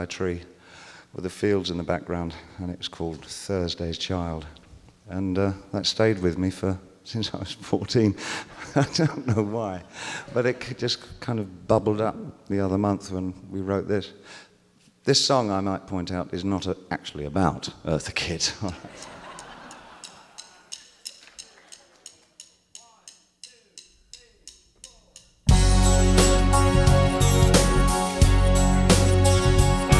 a tree with the fields in the background, and it was called Thursday's Child. And that stayed with me since I was 14. I don't know why, but it just kind of bubbled up the other month when we wrote this. This song, I might point out, is not actually about Eartha Kitt.